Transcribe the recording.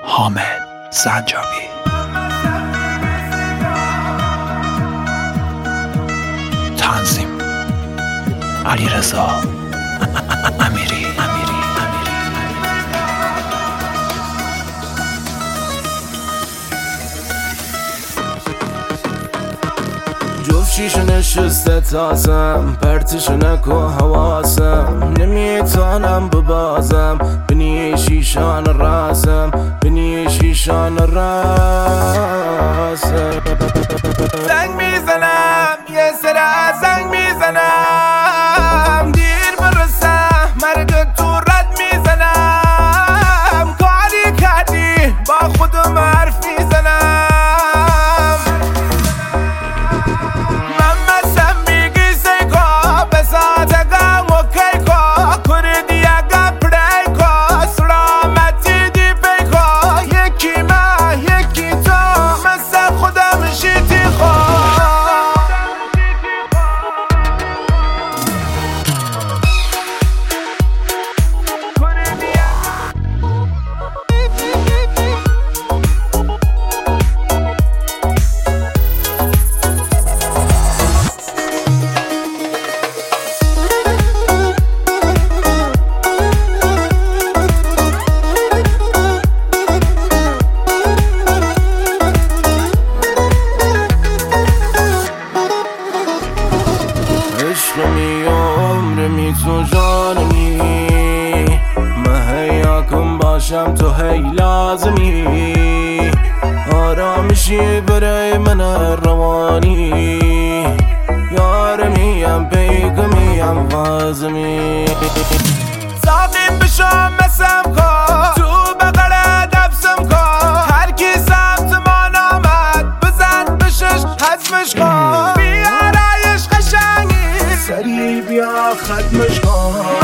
حامد سنجابی. تنظیم علیرضا امیری. جفت شیشه نشسته تازم، پرتشو نکو حواسم، نمیتونم ببازم بنی شیشان راسم، بنی شیشان راسم. زنگ میزنم یه سر زنگ میزنم، دیر برسم مرگ تو رد میزنم، کاری کردی با خودم حرف میزنم. عشقمی عمرمی تو جانمی، من هیاکم باشم تو هی لازمی، آرامشی برای من روانی، یارمیم پیگمیم وازمی. ساقی بشم مسم کن تو بغل دبسم کن، هر کی سمت من آمد بزن بشش حزمش کن، سری بیا ختمش کن.